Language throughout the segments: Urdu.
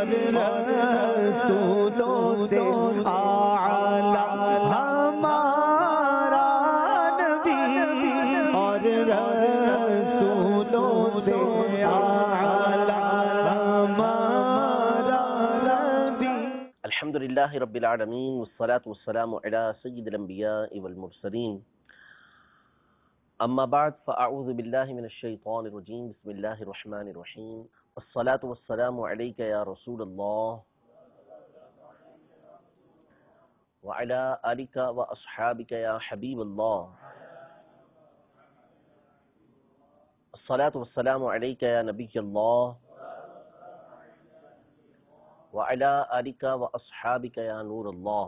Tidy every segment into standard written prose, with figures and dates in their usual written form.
رسولوں سے اعلیٰ ہمارا نبی، اور رسولوں سے اعلیٰ ہمارا نبی۔ الحمدللہ رب العالمین، والصلاة والسلام علی سید الانبیاء والمرسلین، اما بعد فاعوذ باللہ من الشیطان الرجیم، بسم اللہ الرحمن الرحیم، والصلاة والسلام علیک یا رسول اللہ وعلی آلک واصحابک یا حبیب اللہ، الصلاة والسلام علیک یا نبی اللہ وعلی آلک واصحابک یا نور اللہ۔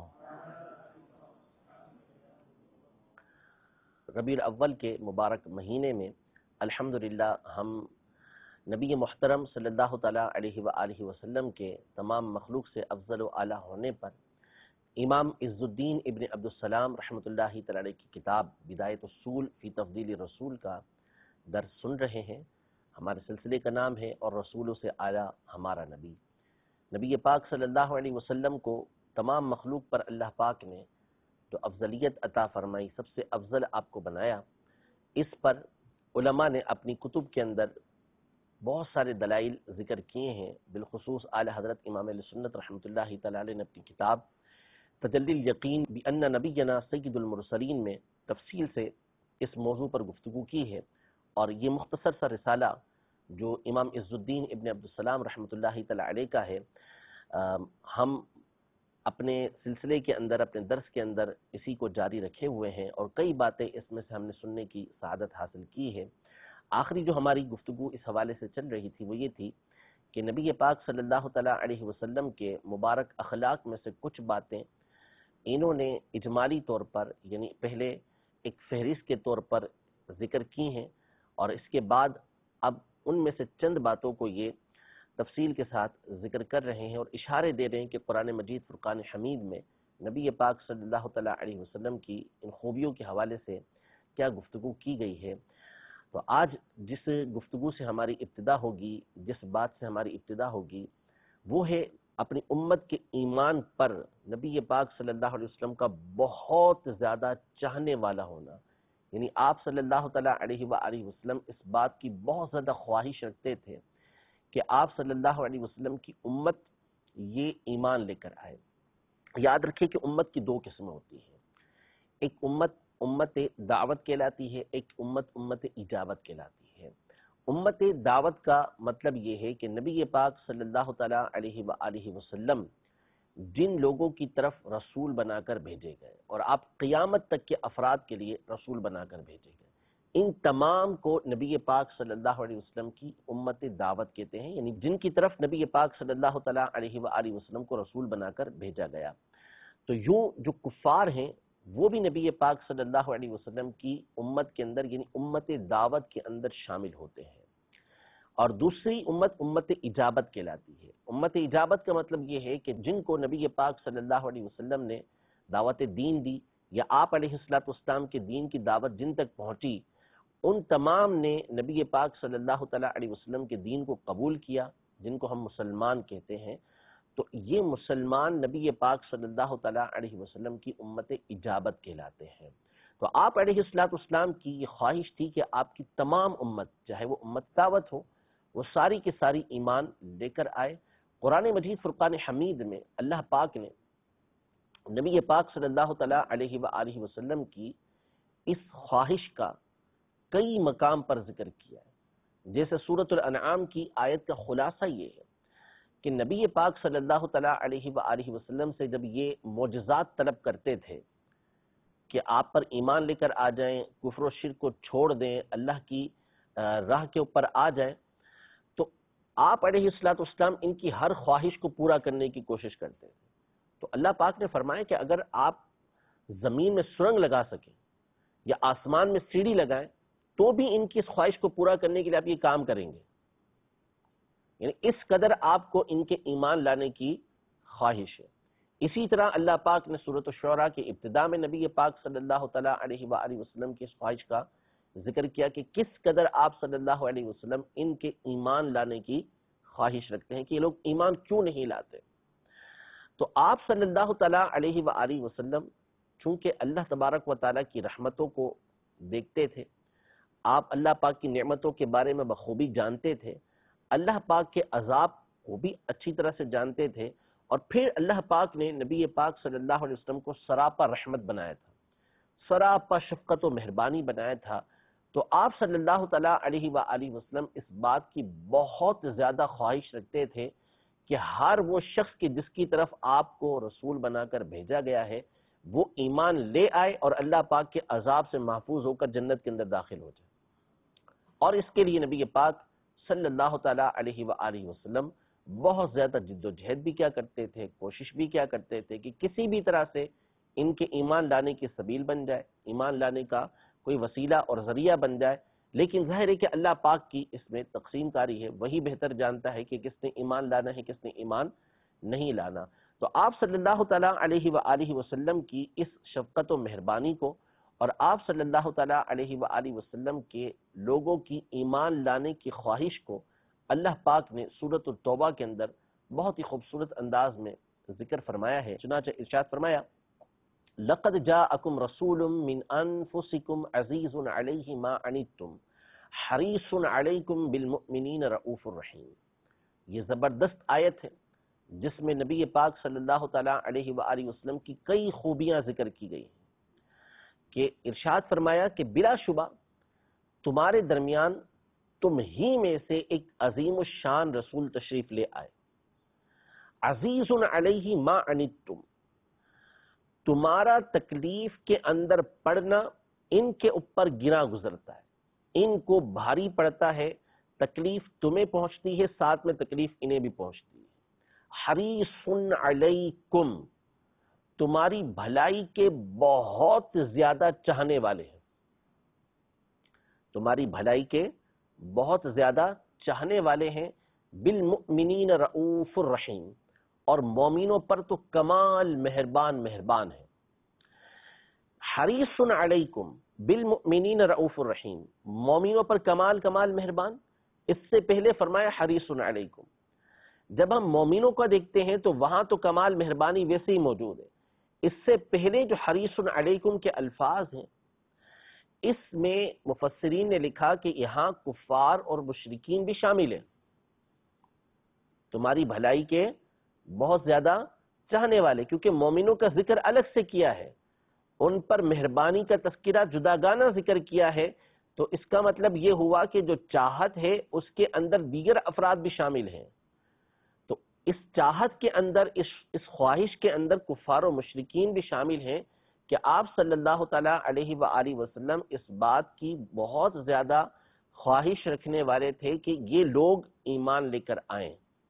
ربیع الاول کے مبارک مہینے میں الحمدللہ ہم نبی محترم صلی اللہ تعالیٰ علیہ وآلہ وسلم کے تمام مخلوق سے افضل و اعلیٰ ہونے پر امام عز الدین ابن عبدالسلام رحمۃ اللہ تعالیٰ علیہ کی کتاب بدایۃ اصول فی تفضیل رسول کا درس سن رہے ہیں۔ ہمارے سلسلے کا نام ہے اور رسولوں سے اعلیٰ ہمارا نبی۔ نبی پاک صلی اللہ علیہ وسلم کو تمام مخلوق پر اللہ پاک نے جو افضلیت عطا فرمائی، سب سے افضل آپ کو بنایا، اس پر علماء نے اپنی کتب کے اندر بہت سارے دلائل ذکر کیے ہیں۔ بالخصوص اعلی حضرت امام اہل سنت رحمۃ اللہ تعالی علیہ نے اپنی کتاب تجلی الیقین بان نبینا سید المرسلین میں تفصیل سے اس موضوع پر گفتگو کی ہے، اور یہ مختصر سا رسالہ جو امام عز الدین ابن عبدالسلام رحمۃ اللہ تعالی علیہ کا ہے، ہم اپنے سلسلے کے اندر، اپنے درس کے اندر اسی کو جاری رکھے ہوئے ہیں، اور کئی باتیں اس میں سے ہم نے سننے کی سعادت حاصل کی ہے۔ آخری جو ہماری گفتگو اس حوالے سے چل رہی تھی وہ یہ تھی کہ نبی پاک صلی اللہ تعالیٰ علیہ وسلم کے مبارک اخلاق میں سے کچھ باتیں انہوں نے اجمالی طور پر، یعنی پہلے ایک فہرست کے طور پر ذکر کی ہیں، اور اس کے بعد اب ان میں سے چند باتوں کو یہ تفصیل کے ساتھ ذکر کر رہے ہیں، اور اشارے دے رہے ہیں کہ قرآن مجید فرقان حمید میں نبی پاک صلی اللہ تعالیٰ علیہ وسلم کی ان خوبیوں کے حوالے سے کیا گفتگو کی گئی ہے۔ تو آج جس گفتگو سے ہماری ابتدا ہوگی، جس بات سے ہماری ابتدا ہوگی، وہ ہے اپنی امت کے ایمان پر نبی پاک صلی اللہ علیہ وسلم کا بہت زیادہ چاہنے والا ہونا۔ یعنی آپ صلی اللہ تعالیٰ علیہ وآلہ وسلم اس بات کی بہت زیادہ خواہش رکھتے تھے کہ آپ صلی اللہ علیہ وسلم کی امت یہ ایمان لے کر آئے۔ یاد رکھیں کہ امت کی دو قسمیں ہوتی ہیں، ایک امت دعوت کہلاتی ہے، ایک امت اجابت کہلاتی ہے۔ امت دعوت کا مطلب یہ ہے کہ نبی پاک صلی اللہ تعالیٰ علیہ وآلہ وسلم جن لوگوں کی طرف رسول بنا کر بھیجے گئے، اور آپ قیامت تک کے افراد کے لیے رسول بنا کر بھیجے گئے، ان تمام کو نبی پاک صلی اللہ علیہ وسلم کی امت دعوت کہتے ہیں، یعنی جن کی طرف نبی پاک صلی اللہ تعالیٰ علیہ وآلہ وسلم کو رسول بنا کر بھیجا گیا۔ تو یوں جو کفار ہیں وہ بھی نبی پاک صلی اللہ علیہ وسلم کی امت کے اندر، یعنی امت دعوت کے اندر شامل ہوتے ہیں۔ اور دوسری امت اجابت کہلاتی ہے۔ امت اجابت کا مطلب یہ ہے کہ جن کو نبی پاک صلی اللہ علیہ وسلم نے دعوت دین دی، یا آپ علیہ السلام کے دین کی دعوت جن تک پہنچی، ان تمام نے نبی پاک صلی اللہ تعالیٰ علیہ وسلم کے دین کو قبول کیا، جن کو ہم مسلمان کہتے ہیں۔ تو یہ مسلمان نبی پاک صلی اللہ تعالیٰ علیہ وسلم کی امت اجابت کہلاتے ہیں۔ تو آپ علیہ السلام کی یہ خواہش تھی کہ آپ کی تمام امت، چاہے وہ امت دعوت ہو، وہ ساری کی ساری ایمان لے کر آئے۔ قرآن مجید فرقان حمید میں اللہ پاک نے نبی پاک صلی اللہ تعالیٰ علیہ وآلہ وسلم کی اس خواہش کا کئی مقام پر ذکر کیا ہے۔ جیسے سورۃ الانعام کی آیت کا خلاصہ یہ ہے کہ نبی پاک صلی اللہ تعالیٰ علیہ وآلہ وسلم سے جب یہ معجزات طلب کرتے تھے کہ آپ پر ایمان لے کر آ جائیں، کفر و شرک کو چھوڑ دیں، اللہ کی راہ کے اوپر آ جائیں، تو آپ علیہ السلام ان کی ہر خواہش کو پورا کرنے کی کوشش کرتے تھے۔ تو اللہ پاک نے فرمایا کہ اگر آپ زمین میں سرنگ لگا سکیں یا آسمان میں سیڑھی لگائیں تو بھی ان کی اس خواہش کو پورا کرنے کے لیے آپ یہ کام کریں گے، یعنی اس قدر آپ کو ان کے ایمان لانے کی خواہش ہے۔ اسی طرح اللہ پاک نے سورۃ الشعراء کے ابتدا میں نبی پاک صلی اللہ تعالیٰ علیہ وآلہ وسلم کی اس خواہش کا ذکر کیا کہ کس قدر آپ صلی اللہ علیہ وسلم ان کے ایمان لانے کی خواہش رکھتے ہیں کہ یہ لوگ ایمان کیوں نہیں لاتے. تو آپ صلی اللہ تعالیٰ علیہ وآلہ وسلم چونکہ اللہ تبارک و تعالیٰ کی رحمتوں کو دیکھتے تھے، آپ اللہ پاک کی نعمتوں کے بارے میں بخوبی جانتے تھے، اللہ پاک کے عذاب کو بھی اچھی طرح سے جانتے تھے، اور پھر اللہ پاک نے نبی پاک صلی اللہ علیہ وسلم کو سراپا رحمت بنایا تھا، سراپا شفقت و مہربانی بنایا تھا. تو آپ صلی اللہ تعالیٰ علیہ وآلہ وسلم اس بات کی بہت زیادہ خواہش رکھتے تھے کہ ہر وہ شخص کی جس کی طرف آپ کو رسول بنا کر بھیجا گیا ہے وہ ایمان لے آئے اور اللہ پاک کے عذاب سے محفوظ ہو کر جنت کے اندر داخل ہو جائے. اور اس کے لیے نبی پاک صلی اللہ تعالیٰ علیہ وآلہ وسلم بہت زیادہ جد و جہد بھی کیا کرتے تھے، کوشش بھی کیا کرتے تھے کہ کسی بھی طرح سے ان کے ایمان لانے کی سبیل بن جائے، ایمان لانے کا کوئی وسیلہ اور ذریعہ بن جائے. لیکن ظاہر ہے کہ اللہ پاک کی اس میں تقسیم کاری ہے، وہی بہتر جانتا ہے کہ کس نے ایمان لانا ہے، کس نے ایمان نہیں لانا. تو آپ صلی اللہ تعالیٰ علیہ وآلہ وسلم کی اس شفقت و مہربانی کو اور آپ صلی اللہ تعالیٰ علیہ وآلہ وسلم کے لوگوں کی ایمان لانے کی خواہش کو اللہ پاک نے سورۃ التوبہ کے اندر بہت ہی خوبصورت انداز میں ذکر فرمایا ہے. چنانچہ ارشاد فرمایا لَقَدْ جَاءَكُمْ رَسُولٌ مِّنْ أَنفُسِكُمْ عَزِيزٌ عَلَيْهِ مَا عَنِتُّمْ حَرِيصٌ عَلَيْكُمْ بِالْمُؤْمِنِينَ رَءُوفٌ رَحِيمٌ. یہ زبردست آیت ہے جس میں نبی پاک صلی اللہ تعالیٰ علیہ وآلہ وسلم کی کئی خوبیاں ذکر کی گئی ہیں کہ ارشاد فرمایا کہ بلا شبہ تمہارے درمیان تم ہی میں سے ایک عظیم الشان رسول تشریف لے آئے. عزیز علیہ ما عنتم، تمہارا تکلیف کے اندر پڑنا ان کے اوپر گرا گزرتا ہے، ان کو بھاری پڑتا ہے، تکلیف تمہیں پہنچتی ہے، ساتھ میں تکلیف انہیں بھی پہنچتی ہے. حریص علیکم، تمہاری بھلائی کے بہت زیادہ چاہنے والے ہیں، تمہاری بھلائی کے بہت زیادہ چاہنے والے ہیں. بالمؤمنین رؤوف الرحیم، اور مومنوں پر تو کمال مہربان ہے. حریص علیکم بالمؤمنین رؤوف الرحیم، مومنوں پر کمال مہربان. اس سے پہلے فرمایا حریص علیکم. جب ہم مومنوں کا دیکھتے ہیں تو وہاں تو کمال مہربانی ویسے ہی موجود ہے. اس سے پہلے جو حریص علیکم کے الفاظ ہیں اس میں مفسرین نے لکھا کہ یہاں کفار اور مشرکین بھی شامل ہیں. تمہاری بھلائی کے بہت زیادہ چاہنے والے، کیونکہ مومنوں کا ذکر الگ سے کیا ہے، ان پر مہربانی کا تذکرہ جداگانہ ذکر کیا ہے، تو اس کا مطلب یہ ہوا کہ جو چاہت ہے اس کے اندر دیگر افراد بھی شامل ہیں. تو اس چاہت کے اندر، اس خواہش کے اندر کفار و مشرکین بھی شامل ہیں کہ آپ صلی اللہ تعالیٰ علیہ وآلہ وسلم اس بات کی بہت زیادہ خواہش رکھنے والے تھے کہ یہ لوگ ایمان لے کر آئیں.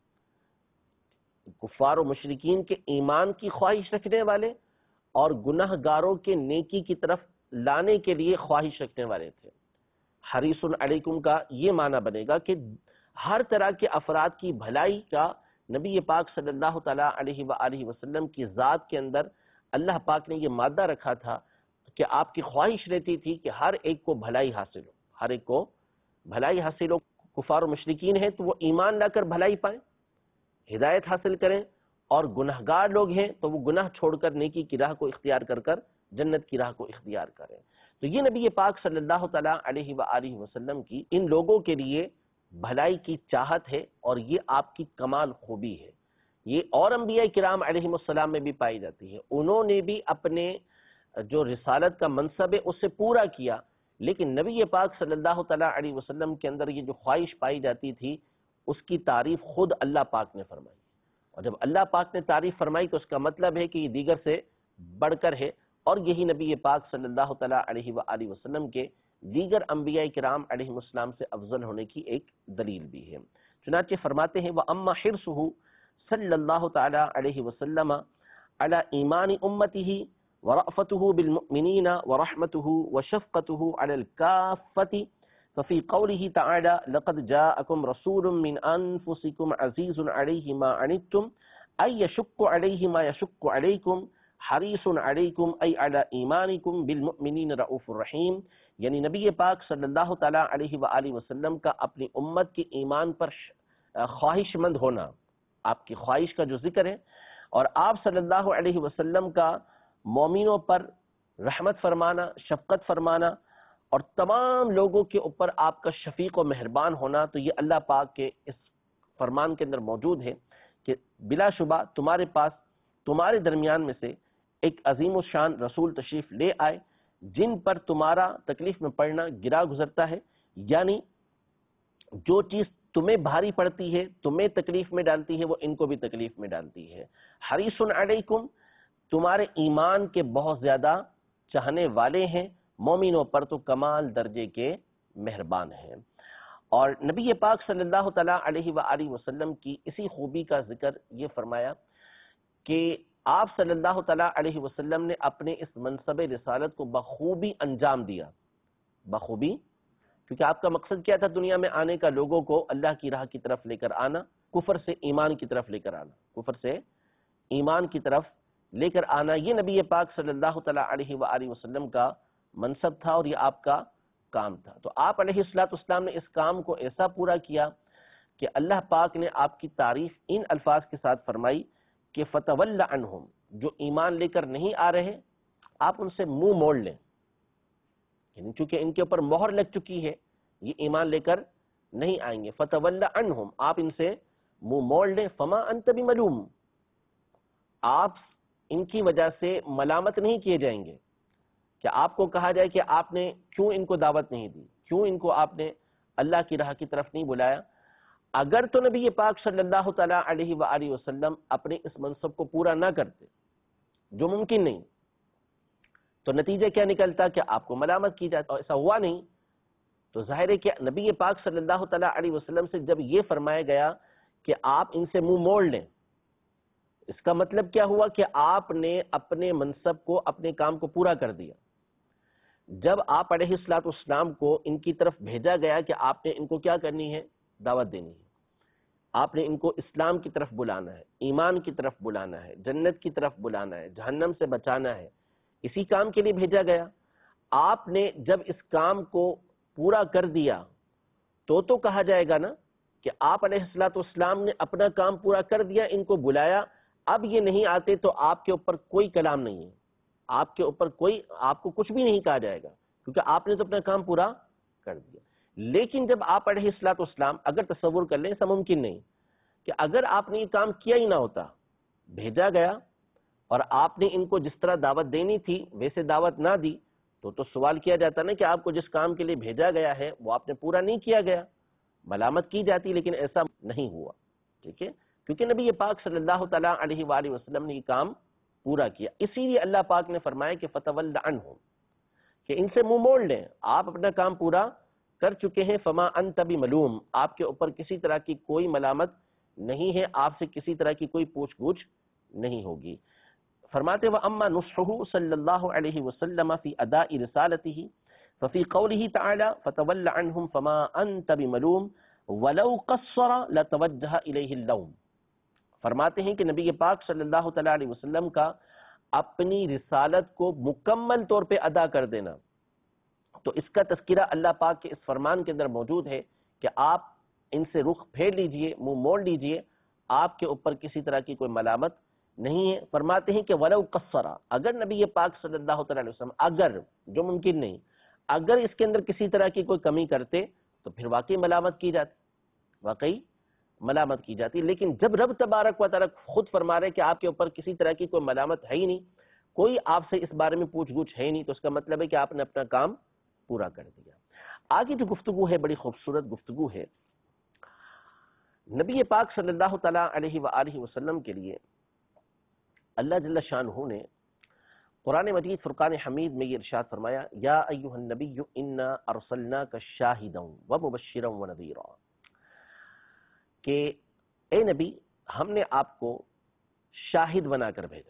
کفار و مشرکین کے ایمان کی خواہش رکھنے والے اور گناہ گاروں کے نیکی کی طرف لانے کے لیے خواہش رکھنے والے تھے. حریص علیکم کا یہ معنی بنے گا کہ ہر طرح کے افراد کی بھلائی کا نبی پاک صلی اللہ تعالیٰ علیہ وآلہ وسلم کی ذات کے اندر اللہ پاک نے یہ مادہ رکھا تھا کہ آپ کی خواہش رہتی تھی کہ ہر ایک کو بھلائی حاصل ہو، ہر ایک کو بھلائی حاصل ہو. کفار و مشرکین ہیں تو وہ ایمان لا کر بھلائی پائیں، ہدایت حاصل کریں، اور گناہگار لوگ ہیں تو وہ گناہ چھوڑ کر نیکی کی راہ کو اختیار کر جنت کی راہ کو اختیار کریں. تو یہ نبی پاک صلی اللہ تعالیٰ علیہ وآلہ وسلم کی ان لوگوں کے لیے بھلائی کی چاہت ہے، اور یہ آپ کی کمال خوبی ہے. یہ اور انبیاء کرام علیہ السلام میں بھی پائی جاتی ہے. انہوں نے بھی اپنے جو رسالت کا منصب ہے اس سے پورا کیا، لیکن نبی پاک صلی اللہ تعالیٰ علیہ وسلم کے اندر یہ جو خواہش پائی جاتی تھی اس کی تعریف خود اللہ پاک نے فرمائی. اور جب اللہ پاک نے تعریف فرمائی تو اس کا مطلب ہے کہ یہ دیگر سے بڑھ کر ہے، اور یہی نبی پاک صلی اللہ تعالیٰ علیہ وآلہ وسلم کے دیگر انبیاء کرام علیہ السلام سے افضل ہونے کی ایک دلیل بھی ہے. چنانچہ فرماتے ہیں وَأَمَّا حِرْصُهُ صلی اللہ تعالیٰ علیہ وسلم علی ایمان امتہ ورأفته بالمؤمنین ورحمته وشفقته علی الکافۃ ففي قوله تعالى لقد جاءكم رسول من أنفسكم عزيز عليه ما عنتم أي يشق عليه ما يشق عليكم حريص عليكم أي على إيمانكم بالمؤمنين رؤوف الرحيم. یعنی نبی پاک صلی اللہ تعالیٰ علیہ وآلہ وسلم کا اپنی امت کے ایمان پر خواہش مند ہونا، آپ کی خواہش کا جو ذکر ہے، اور آپ صلی اللہ علیہ وسلم کا مومنوں پر رحمت فرمانا، شفقت فرمانا، اور تمام لوگوں کے اوپر آپ کا شفیق و مہربان ہونا، تو یہ اللہ پاک کے اس فرمان کے اندر موجود ہے کہ بلا شبہ تمہارے پاس، تمہارے درمیان میں سے ایک عظیم الشان رسول تشریف لے آئے جن پر تمہارا تکلیف میں پڑنا گرا گزرتا ہے، یعنی جو چیز تمہیں بھاری پڑتی ہے، تمہیں تکلیف میں ڈالتی ہے، وہ ان کو بھی تکلیف میں ڈالتی ہے۔ حریص علیکم، تمہارے ایمان کے بہت زیادہ چاہنے والے ہیں، مومنوں پر تو کمال درجے کے مہربان ہیں۔ اور نبی پاک صلی اللہ تعالیٰ علیہ وآلہ وسلم کی اسی خوبی کا ذکر یہ فرمایا کہ آپ صلی اللہ تعالیٰ علیہ وسلم نے اپنے اس منصب رسالت کو بخوبی انجام دیا، بخوبی، کیونکہ آپ کا مقصد کیا تھا دنیا میں آنے کا؟ لوگوں کو اللہ کی راہ کی طرف لے کر آنا، کفر سے ایمان کی طرف لے کر آنا، کفر سے ایمان کی طرف لے کر آنا، یہ نبی پاک صلی اللہ تعالیٰ علیہ وآلہ وسلم کا منصب تھا اور یہ آپ کا کام تھا۔ تو آپ علیہ السلام نے اس کام کو ایسا پورا کیا کہ اللہ پاک نے آپ کی تعریف ان الفاظ کے ساتھ فرمائی کہ فَتَوَلَّ عَنْهُمْ، جو ایمان لے کر نہیں آ رہے آپ ان سے منہ موڑ لیں، یعنی چونکہ ان کے اوپر مہر لگ چکی ہے، یہ ایمان لے کر نہیں آئیں گے، فَتَوَلَّ عَنْهُمْ، آپ ان سے منہ موڑ لیں، فَمَا أَنْتَ بِمَلُومٍ، آپ ان کی وجہ سے ملامت نہیں کیے جائیں گے، کہ آپ کو کہا جائے کہ آپ نے کیوں ان کو دعوت نہیں دی، کیوں ان کو آپ نے اللہ کی راہ کی طرف نہیں بلایا۔ اگر تو نبی پاک صلی اللہ تعالیٰ علیہ وآلہ وسلم اپنے اس منصب کو پورا نہ کرتے، جو ممکن نہیں، تو نتیجہ کیا نکلتا کہ آپ کو ملامت کی جاتی، اور ایسا ہوا نہیں، تو ظاہر ہے کہ نبی پاک صلی اللہ تعالیٰ علیہ وسلم سے جب یہ فرمایا گیا کہ آپ ان سے منہ موڑ لیں، اس کا مطلب کیا ہوا کہ آپ نے اپنے منصب کو، اپنے کام کو پورا کر دیا۔ جب آپ علیہ السلام کو ان کی طرف بھیجا گیا کہ آپ نے ان کو کیا کرنی ہے؟ دعوت دینی ہے، آپ نے ان کو اسلام کی طرف بلانا ہے، ایمان کی طرف بلانا ہے، جنت کی طرف بلانا ہے، جہنم سے بچانا ہے، اسی کام کے لیے بھیجا گیا۔ آپ نے جب اس کام کو پورا کر دیا تو کہا جائے گا نا کہ آپ علیہ السلام نے اپنا کام پورا کر دیا، ان کو بلایا، اب یہ نہیں آتے تو آپ کے اوپر کوئی کلام نہیں ہے، آپ کے اوپر کوئی، آپ کو کچھ بھی نہیں کہا جائے گا، کیونکہ آپ نے تو اپنا کام پورا کر دیا۔ لیکن جب آپ علیہ السلام، اگر تصور کر لیں، ایسا ممکن نہیں کہ اگر آپ نے یہ کام کیا ہی نہ ہوتا، بھیجا گیا اور آپ نے ان کو جس طرح دعوت دینی تھی ویسے دعوت نہ دی، تو سوال کیا جاتا نا کہ آپ کو جس کام کے لیے بھیجا گیا ہے وہ آپ نے پورا نہیں کیا گیا، ملامت کی جاتی، لیکن ایسا نہیں ہوا، ٹھیک ہے، کیونکہ نبی پاک صلی اللہ تعالیٰ علیہ وآلہ وسلم نے یہ کام پورا کیا۔ اسی لیے اللہ پاک نے فرمایا کہ فَتَوَلَّ عَنْهُمْ، کہ ان سے منہ موڑ لیں، آپ اپنا کام پورا کر چکے ہیں، فَمَا أَنْتَ بِمَلُومٍ، آپ کے اوپر کسی طرح کی کوئی ملامت نہیں ہے، آپ سے کسی طرح کی کوئی پوچھ گچھ نہیں ہوگی۔ فرماتے وَأَمَّا نُصْحُهُ صلی اللہ علیہ وسلم فی اَدَاءِ رسالته ففی قوله تعالی فَتَوَلَّ عَنْهُمْ فَمَا أَنْتَ بِمَلُومٍ وَلَوْ قَصَّرَ لَتَوَجَّهَ إِلَيْهِ اللَّوْمُ، فرماتے ہیں کہ نبی پاک صلی اللہ تعالیٰ علیہ وسلم کا اپنی رسالت کو مکمل طور پہ ادا کر دینا، تو اس کا تذکرہ اللہ پاک کے اس فرمان کے اندر موجود ہے کہ آپ ان سے رخ پھیر لیجئے، منہ موڑ لیجئے، آپ کے اوپر کسی طرح کی کوئی ملامت نہیں ہے۔ فرماتے ہیں کہ وَلَوْ قَصَّرَ، اگر نبی پاک صلی اللہ تعالیٰ علیہ وسلم، اگر، جو ممکن نہیں، اگر اس کے اندر کسی طرح کی کوئی کمی کرتے تو پھر واقعی ملامت کی جاتی، واقعی ملامت کی جاتی، لیکن جب رب تبارک و تعالیٰ خود فرما رہے کہ آپ کے اوپر کسی طرح کی کوئی ملامت ہے ہی نہیں، کوئی آپ سے اس بارے میں پوچھ گچھ ہے ہی نہیں، تو اس کا مطلب ہے کہ آپ نے اپنا کام پورا کر دیا۔ آگے جو گفتگو ہے بڑی خوبصورت گفتگو ہے، نبی پاک صلی اللہ تعالیٰ علیہ وآلہ وسلم کے لیے اللہ جل شانہ نے قرآن مجید فرقان حمید میں یہ ارشاد فرمایا، یا ایھا النبی انا ارسلناک شاہدا ومبشرا ونذیرا، کہ اے نبی ہم نے آپ کو شاہد بنا کر بھیجا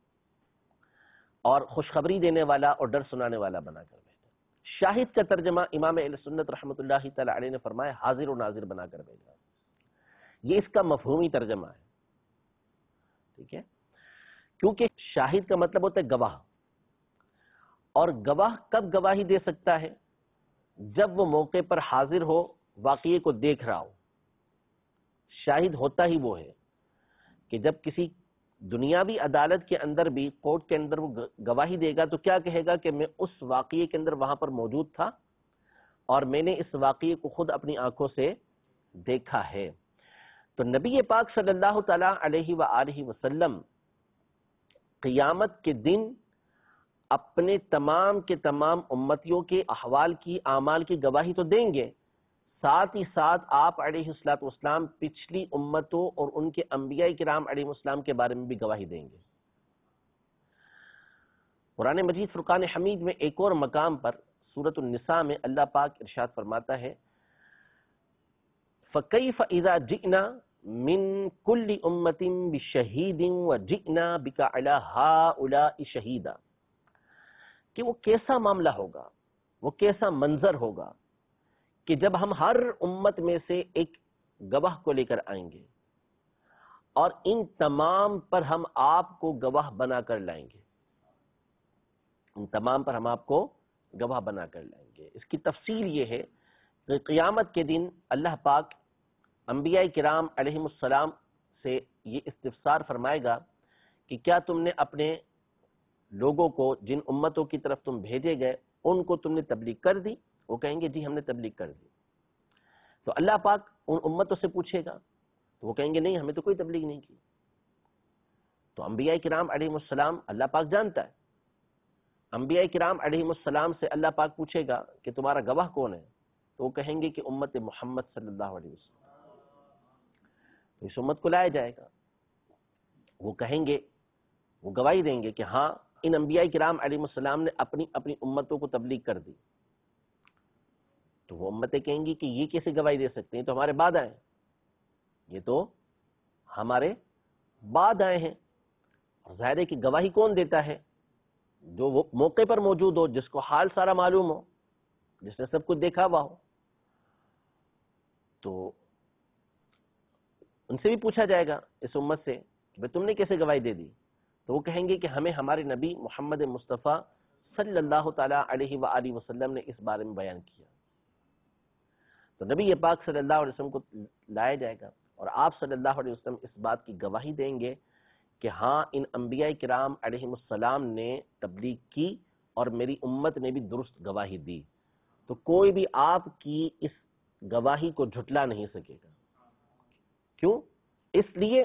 اور خوشخبری دینے والا اور ڈر سنانے والا بنا کر بھیجا۔ شاہد کا ترجمہ امام اہل سنت رحمۃ اللہ تعالی علیہ نے فرمایا حاضر و ناظر بنا کر بھیجا، یہ اس کا مفہومی ترجمہ ہے، ٹھیک ہے، کیونکہ شاہد کا مطلب ہوتا ہے گواہ، اور گواہ کب گواہی دے سکتا ہے؟ جب وہ موقع پر حاضر ہو، واقعے کو دیکھ رہا ہو۔ شاہد ہوتا ہی وہ ہے کہ جب کسی دنیاوی عدالت کے اندر بھی کورٹ کے اندر وہ گواہی دے گا تو کیا کہے گا کہ میں اس واقعے کے اندر وہاں پر موجود تھا اور میں نے اس واقعے کو خود اپنی آنکھوں سے دیکھا ہے۔ تو نبی پاک صلی اللہ تعالی علیہ وآلہ وسلم قیامت کے دن اپنے تمام کے تمام امتیوں کے احوال کی اعمال کی گواہی تو دیں گے، ساتھ ہی ساتھ آپ علیہ الصلوۃ والسلام پچھلی امتوں اور ان کے انبیاء کرام علیہ السلام کے بارے میں بھی گواہی دیں گے۔ قرآن مجید فرقان حمید میں ایک اور مقام پر سورۃ النساء میں اللہ پاک ارشاد فرماتا ہے فَكَيْفَ إِذَا جِئْنَا مِن كُلِّ أُمَّةٍ بِشَهِيدٍ وَجِئْنَا بِكَ عَلَى هَؤُلَاءِ شَهِيدًا، کہ وہ کیسا معاملہ ہوگا، وہ کیسا منظر ہوگا کہ جب ہم ہر امت میں سے ایک گواہ کو لے کر آئیں گے اور ان تمام پر ہم آپ کو گواہ بنا کر لائیں گے، ان تمام پر ہم آپ کو گواہ بنا کر لائیں گے۔ اس کی تفصیل یہ ہے کہ قیامت کے دن اللہ پاک انبیاء کرام علیہم السلام سے یہ استفسار فرمائے گا کہ کیا تم نے اپنے لوگوں کو جن امتوں کی طرف تم بھیجے گئے ان کو تم نے تبلیغ کر دی؟ وہ کہیں گے جی ہم نے تبلیغ کر دی۔ تو اللہ پاک ان امتوں سے پوچھے گا تو وہ کہیں گے نہیں ہمیں تو کوئی تبلیغ نہیں کی۔ تو انبیاء کرام علیہم السلام اللہ پاک جانتا ہے، انبیاء کرام علیہم السلام سے اللہ پاک پوچھے گا کہ تمہارا گواہ کون ہے؟ تو وہ کہیں گے کہ امت محمد صلی اللہ علیہ وسلم۔ تو اس امت کو لایا جائے گا، وہ کہیں گے، وہ گواہی دیں گے کہ ہاں ان انبیاء کرام علیہ السلام نے اپنی اپنی امتوں کو تبلیغ کر دی۔ تو وہ امتیں کہیں گی کہ یہ کیسے گواہی دے سکتے ہیں، تو ہمارے بعد آئے، یہ تو ہمارے بعد آئے ہیں۔ اور ظاہر ہے کہ گواہی کون دیتا ہے؟ جو وہ موقع پر موجود ہو، جس کو حال سارا معلوم ہو، جس نے سب کچھ دیکھا ہوا ہو۔ تو ان سے بھی پوچھا جائے گا اس امت سے کہ تم نے کیسے گواہی دے دی؟ تو وہ کہیں گے کہ ہمیں ہمارے نبی محمد مصطفیٰ صلی اللہ تعالی علیہ وآلہ وسلم نے اس بارے میں بیان کیا۔ تو نبی پاک صلی اللہ علیہ وسلم کو لایا جائے گا اور آپ صلی اللہ علیہ وسلم اس بات کی گواہی دیں گے کہ ہاں ان انبیاء کرام علیہ السلام نے تبلیغ کی اور میری امت نے بھی درست گواہی دی۔ تو کوئی بھی آپ کی اس گواہی کو جھٹلا نہیں سکے گا۔ کیوں؟ اس لیے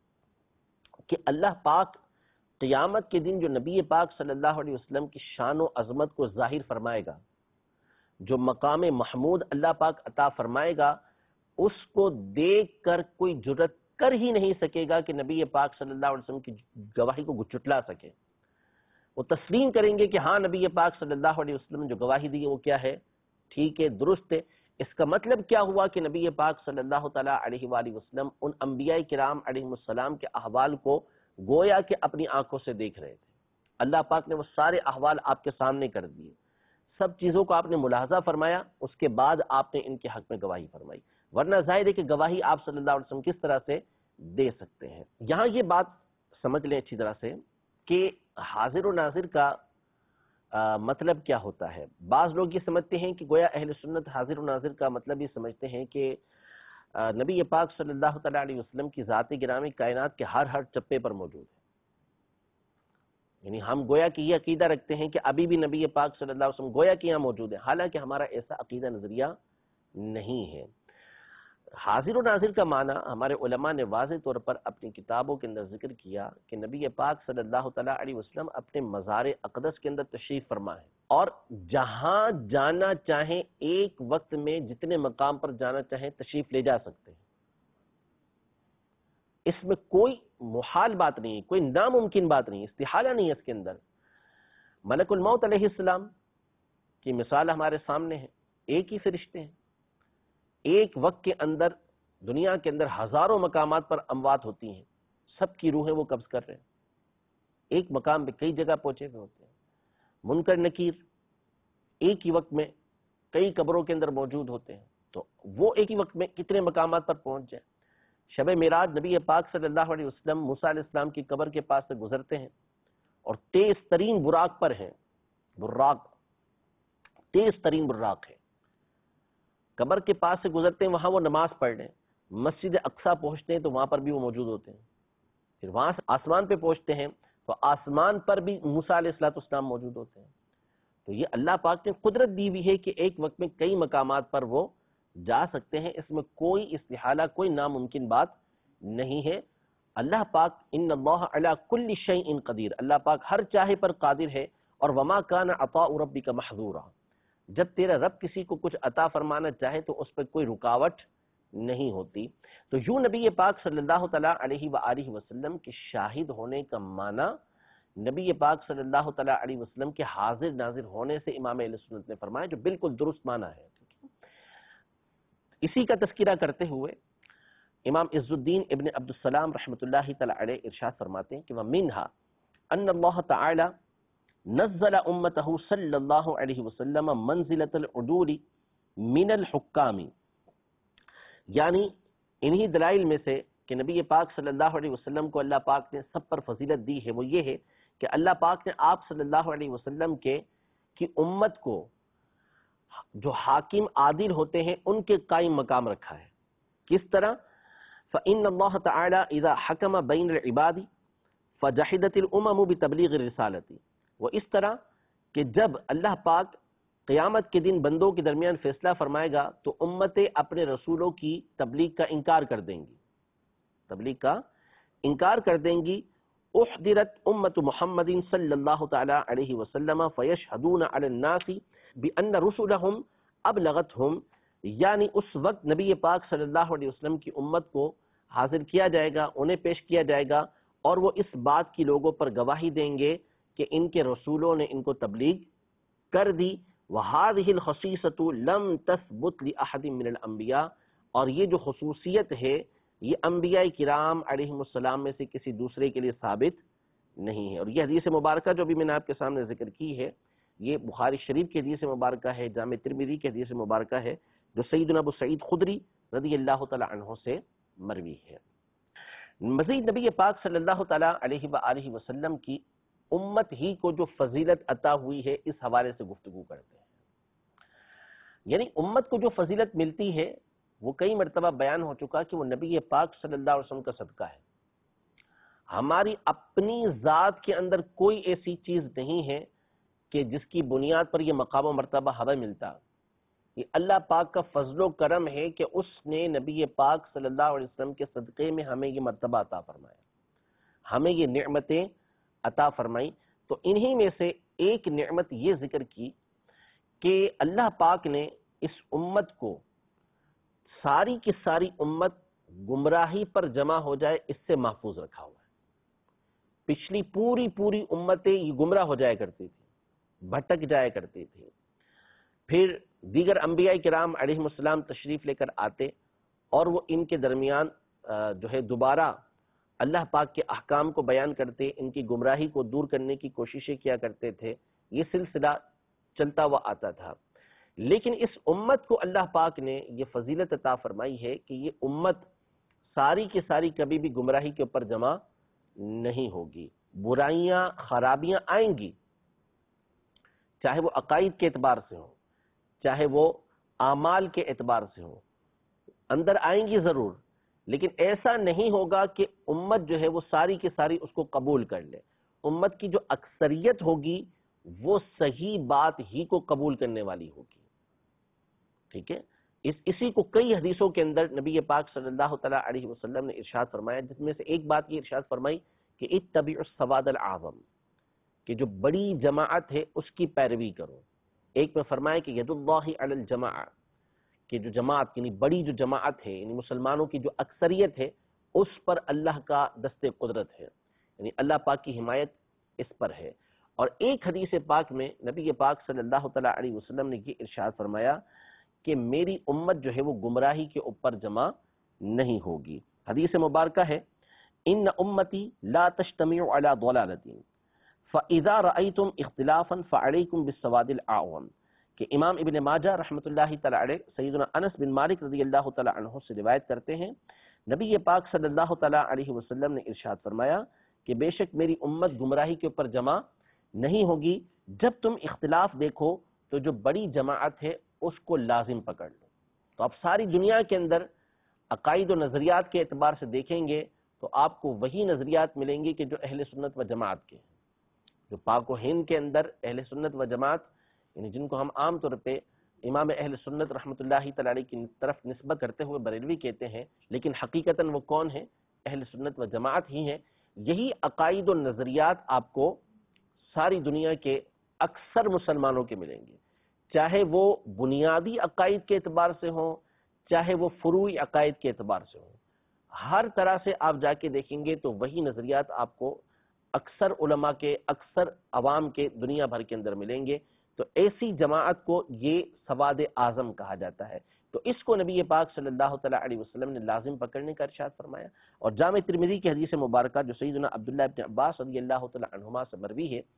کہ اللہ پاک قیامت کے دن جو نبی پاک صلی اللہ علیہ وسلم کی شان و عظمت کو ظاہر فرمائے گا، جو مقام محمود اللہ پاک عطا فرمائے گا، اس کو دیکھ کر کوئی جرت کر ہی نہیں سکے گا کہ نبی پاک صلی اللہ علیہ وسلم کی گواہی کو جھٹلا سکے۔ وہ تسلیم کریں گے کہ ہاں نبی پاک صلی اللہ علیہ وسلم جو گواہی دی ہے وہ کیا ہے، ٹھیک ہے، درست ہے۔ اس کا مطلب کیا ہوا کہ نبی پاک صلی اللہ تعالیٰ علیہ وآلہ وسلم ان انبیاء کرام علیہ السلام کے احوال کو گویا کہ اپنی آنکھوں سے دیکھ رہے تھے۔ اللہ پاک نے وہ سارے احوال آپ کے سامنے کر دیے، سب چیزوں کو آپ نے ملاحظہ فرمایا، اس کے بعد آپ نے ان کے حق میں گواہی فرمائی۔ ورنہ ظاہر ہے کہ گواہی آپ صلی اللہ علیہ وسلم کس طرح سے دے سکتے ہیں۔ یہاں یہ بات سمجھ لیں اچھی طرح سے کہ حاضر و ناظر کا مطلب کیا ہوتا ہے۔ بعض لوگ یہ سمجھتے ہیں کہ گویا اہل سنت حاضر و ناظر کا مطلب یہ سمجھتے ہیں کہ نبی پاک صلی اللہ تعالیٰ علیہ وسلم کی ذات گرامی کائنات کے ہر چپے پر موجود ہے۔ یعنی ہم گویا کہ یہ عقیدہ رکھتے ہیں کہ ابھی بھی نبی پاک صلی اللہ علیہ وسلم گویا کہ یہاں موجود ہے، حالانکہ ہمارا ایسا عقیدہ نظریہ نہیں ہے۔ حاضر و ناظر کا معنی ہمارے علماء نے واضح طور پر اپنی کتابوں کے اندر ذکر کیا کہ نبی پاک صلی اللہ تعالیٰ علیہ وسلم اپنے مزار اقدس کے اندر تشریف فرما ہے اور جہاں جانا چاہیں ایک وقت میں جتنے مقام پر جانا چاہیں تشریف لے جا سکتے ہیں۔ اس میں کوئی محال بات نہیں ہے، کوئی ناممکن بات نہیں، استحالہ نہیں ہے اس کے اندر۔ ملک الموت علیہ السلام کی مثال ہمارے سامنے ہے، ایک ہی فرشتے ہیں، ایک وقت کے اندر دنیا کے اندر ہزاروں مقامات پر اموات ہوتی ہیں، سب کی روحیں وہ قبض کر رہے ہیں، ایک مقام پہ کئی جگہ پہنچے ہوئے ہوتے ہیں۔ منکر نکیر ایک ہی وقت میں کئی قبروں کے اندر موجود ہوتے ہیں، تو وہ ایک ہی وقت میں کتنے مقامات پر پہنچ جائیں۔ شب معراج نبی پاک صلی اللہ علیہ وسلم موسیٰ علیہ السلام کی قبر کے پاس سے گزرتے ہیں اور تیز ترین براق پر ہیں، براق تیز ترین براق ہے، قبر کے پاس سے گزرتے ہیں، وہاں وہ نماز پڑھ رہے ہیں، مسجد اقصی پہنچتے ہیں تو وہاں پر بھی وہ موجود ہوتے ہیں، پھر وہاں سے آسمان پہ پہنچتے ہیں تو آسمان پر بھی موسیٰ علیہ السلام موجود ہوتے ہیں۔ تو یہ اللہ پاک نے قدرت دی ہوئی ہے کہ ایک وقت میں کئی مقامات پر وہ جا سکتے ہیں، اس میں کوئی استحالہ، کوئی ناممکن بات نہیں ہے۔ اللہ پاک ان اللہ علی کل شیء قدیر، اللہ پاک ہر چاہے پر قادر ہے، اور وما کان عطاء ربک محظورا، جب تیرا رب کسی کو کچھ عطا فرمانا چاہے تو اس پر کوئی رکاوٹ نہیں ہوتی۔ تو یوں نبی پاک صلی اللہ تعالیٰ علیہ وآلہ وسلم کے شاہد ہونے کا معنی نبی پاک صلی اللہ تعالیٰ علیہ وسلم کے حاضر ناظر ہونے سے امام اہل سنت نے فرمایا، جو بالکل درست معنی ہے۔ اسی کا تذکرہ کرتے ہوئے امام عز الدین ابن عبد السلام رحمۃ اللہ تعالیٰ علیہ ارشاد فرماتے ہیں کہ وَمِنْهَا أَنَّ اللَّهَ تَعَالَى نَزَّلَ أُمَّتَهُ صلی اللہ علیہ وسلم منزلة العدول من الحکام، یعنی انہی دلائل میں سے کہ نبی پاک صلی اللہ علیہ وسلم کو اللہ پاک نے سب پر فضیلت دی ہے، وہ یہ ہے کہ اللہ پاک نے آپ صلی اللہ علیہ وسلم کی امت کو جو حاکم عادل ہوتے ہیں ان کے قائم مقام رکھا ہے۔ کس طرح؟ فَإِنَّ اللَّهَ تَعَالَى إِذَا حَكَمَ بَيْنَ الْعِبَادِ فَجَحِدَتِ الْأُمَمُ بِتَبْلِيغِ الرِّسَالَةِ، وہ اس طرح کہ جب اللہ پاک قیامت کے دن بندوں کے درمیان فیصلہ فرمائے گا تو امتیں اپنے رسولوں کی تبلیغ کا انکار کر دیں گی، تبلیغ کا انکار کر دیں گی۔ احضرت امت محمد صلی اللہ تعالی علیہ وسلم فیشہدون علی الناس بان رسلہم ابلغتہم، یعنی اس وقت نبی پاک صلی اللہ علیہ وسلم کی امت کو حاضر کیا جائے گا، انہیں پیش کیا جائے گا، اور وہ اس بات کی لوگوں پر گواہی دیں گے کہ ان کے رسولوں نے ان کو تبلیغ کر دی۔ وَهَذِهِ الْخَصِيصَةُ لَمْ تَثْبُتْ لِأَحَدٍ مِّنَ الْأَنبِيَاءِ، اور یہ جو خصوصیت ہے یہ انبیاء کرام علیہم السلام میں سے کسی دوسرے کے لیے ثابت نہیں ہے۔ اور یہ حدیث مبارکہ جو بھی میں نے آپ کے سامنے ذکر کی ہے، یہ بخاری شریف کی حدیث مبارکہ ہے، جامع ترمذی کی حدیث مبارکہ ہے، جو سیدنا ابو سعید خدری رضی اللہ تعالی عنہ سے مروی ہے۔ مزید نبی پاک صلی اللہ تعالی علیہ وآلہ وسلم کی امت ہی کو جو فضیلت عطا ہوئی ہے، اس حوالے سے گفتگو کرتے ہیں۔ یعنی امت کو جو فضیلت ملتی ہے وہ کئی مرتبہ بیان ہو چکا کہ وہ نبی پاک صلی اللہ علیہ وسلم کا صدقہ ہے۔ ہماری اپنی ذات کے اندر کوئی ایسی چیز نہیں ہے کہ جس کی بنیاد پر یہ مقام و مرتبہ ہمیں ملتا، یہ اللہ پاک کا فضل و کرم ہے کہ اس نے نبی پاک صلی اللہ علیہ وسلم کے صدقے میں ہمیں یہ مرتبہ عطا فرمایا، ہمیں یہ نعمتیں عطا فرمائی۔ تو انہی میں سے ایک نعمت یہ ذکر کی کہ اللہ پاک نے اس امت کو، ساری کی ساری امت گمراہی پر جمع ہو جائے اس سے محفوظ رکھا ہوا ہے۔ پچھلی پوری امتیں یہ گمراہ ہو جایا کرتی تھی، بھٹک جایا کرتی تھی، پھر دیگر انبیاء کرام علیہم السلام تشریف لے کر آتے اور وہ ان کے درمیان جو ہے دوبارہ اللہ پاک کے احکام کو بیان کرتے، ان کی گمراہی کو دور کرنے کی کوششیں کیا کرتے تھے۔ یہ سلسلہ چلتا ہوا آتا تھا، لیکن اس امت کو اللہ پاک نے یہ فضیلت عطا فرمائی ہے کہ یہ امت ساری کی ساری کبھی بھی گمراہی کے اوپر جمع نہیں ہوگی۔ برائیاں، خرابیاں آئیں گی، چاہے وہ عقائد کے اعتبار سے ہوں، چاہے وہ اعمال کے اعتبار سے ہوں، اندر آئیں گی ضرور، لیکن ایسا نہیں ہوگا کہ امت جو ہے وہ ساری کی ساری اس کو قبول کر لے۔ امت کی جو اکثریت ہوگی وہ صحیح بات ہی کو قبول کرنے والی ہوگی، ٹھیک ہے۔ اسی کو کئی حدیثوں کے اندر نبی پاک صلی اللہ تعالیٰ علیہ وسلم نے ارشاد فرمایا، جس میں سے ایک بات یہ ارشاد فرمائی کہ اتبعوا السواد الاعظم، کہ جو بڑی جماعت ہے اس کی پیروی کرو۔ ایک میں فرمایا کہ ید اللہ علی الجماع، کہ جو جماعت یعنی بڑی جو جماعت ہے، یعنی مسلمانوں کی جو اکثریت ہے، اس پر اللہ کا دست قدرت ہے، یعنی اللہ پاک کی حمایت اس پر ہے۔ اور ایک حدیث پاک میں نبی پاک صلی اللہ تعالیٰ علیہ وسلم نے یہ ارشاد فرمایا کہ میری امت جو ہے وہ گمراہی کے اوپر جمع نہیں ہوگی۔ حدیث مبارکہ ہے ان امتی لا تجتمع علی ضلالۃ فاذا رأیتم اختلافا فعلیکم بالسواد الاعظم، کہ امام ابن ماجہ رحمۃ اللہ تعالی علیہ سیدنا انس بن مالک رضی اللہ تعالی عنہ سے روایت کرتے ہیں، نبی پاک صلی اللہ تعالی علیہ وسلم نے ارشاد فرمایا کہ بے شک میری امت گمراہی کے اوپر جمع نہیں ہوگی، جب تم اختلاف دیکھو تو جو بڑی جماعت ہے اس کو لازم پکڑ لو۔ تو اب ساری دنیا کے اندر عقائد و نظریات کے اعتبار سے دیکھیں گے تو آپ کو وہی نظریات ملیں گے کہ جو اہل سنت و جماعت کے ہیں، جو پاک و ہند کے اندر اہل سنت و جماعت، یعنی جن کو ہم عام طور پہ امام اہل سنت رحمۃ اللہ تعالی علیہ کی طرف نسبت کرتے ہوئے بریلوی کہتے ہیں، لیکن حقیقتاً وہ کون ہیں؟ اہل سنت و جماعت ہی ہیں۔ یہی عقائد و نظریات آپ کو ساری دنیا کے اکثر مسلمانوں کے ملیں گے، چاہے وہ بنیادی عقائد کے اعتبار سے ہوں، چاہے وہ فروعی عقائد کے اعتبار سے ہوں۔ ہر طرح سے آپ جا کے دیکھیں گے تو وہی نظریات آپ کو اکثر علماء کے، اکثر عوام کے دنیا بھر کے اندر ملیں گے۔ تو ایسی جماعت کو یہ سواد اعظم کہا جاتا ہے۔ تو اس کو نبی پاک صلی اللہ تعالیٰ علیہ وسلم نے لازم پکڑنے کا ارشاد فرمایا۔ اور جامع ترمذی کی حدیث مبارکہ جو سیدنا عبداللہ ابن عباس رضی اللہ تعالیٰ عنہما سے مروی ہے،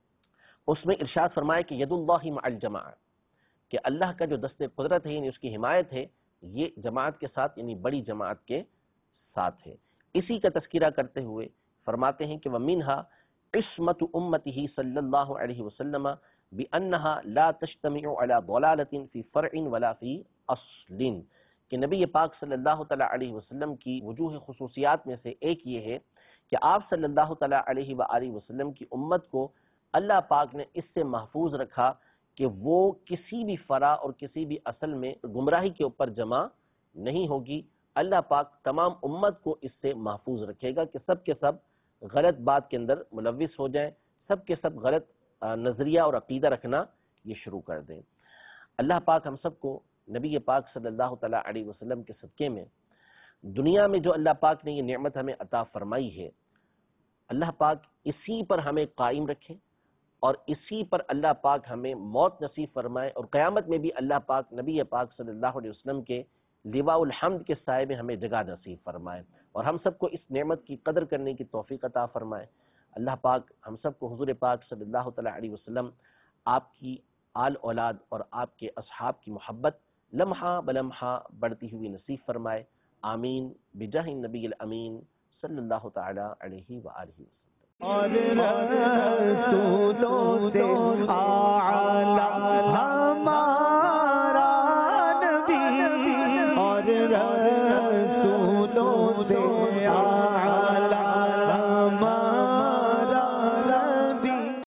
اس میں ارشاد فرمایا کہ ید اللہ مع الجماعہ، کہ اللہ کا جو دست قدرت ہے، یعنی اس کی حمایت ہے، یہ جماعت کے ساتھ، یعنی بڑی جماعت کے ساتھ ہے۔ اسی کا تذکرہ کرتے ہوئے فرماتے ہیں کہ وَمِنْهَا عِصْمَةُ أُمَّتِهِ صلی اللہ علیہ وسلم بِأَنَّهَا لَا تَجْتَمِعُ عَلَى ضَلَالَةٍ فِي فَرْعٍ وَلَا فِي أَصْلٍ، کہ نبی پاک صلی اللہ تعالیٰ علیہ وسلم کی وجوہ خصوصیات میں سے ایک یہ ہے کہ آپ صلی اللہ تعالیٰ علیہ وآلہ وسلم کی امت کو اللہ پاک نے اس سے محفوظ رکھا کہ وہ کسی بھی فرع اور کسی بھی اصل میں گمراہی کے اوپر جمع نہیں ہوگی۔ اللہ پاک تمام امت کو اس سے محفوظ رکھے گا کہ سب کے سب غلط بات کے اندر ملوث ہو جائیں، سب کے سب غلط نظریہ اور عقیدہ رکھنا یہ شروع کر دیں۔ اللہ پاک ہم سب کو نبی پاک صلی اللہ تعالیٰ علیہ وسلم کے صدقے میں دنیا میں جو اللہ پاک نے یہ نعمت ہمیں عطا فرمائی ہے، اللہ پاک اسی پر ہمیں قائم رکھے اور اسی پر اللہ پاک ہمیں موت نصیب فرمائے، اور قیامت میں بھی اللہ پاک نبی پاک صلی اللہ علیہ وسلم کے لواء الحمد کے سائے میں ہمیں جگہ نصیب فرمائے، اور ہم سب کو اس نعمت کی قدر کرنے کی توفیق عطا فرمائے۔ اللہ پاک ہم سب کو حضور پاک صلی اللہ تعالیٰ علیہ وسلم، آپ کی آل اولاد اور آپ کے اصحاب کی محبت لمحہ بلمحہ بڑھتی ہوئی نصیب فرمائے۔ آمین بجاہ النبی الامین صلی اللہ تعالیٰ علیہ وآلہ وسلم۔ اور رسولوں سے اعلیٰ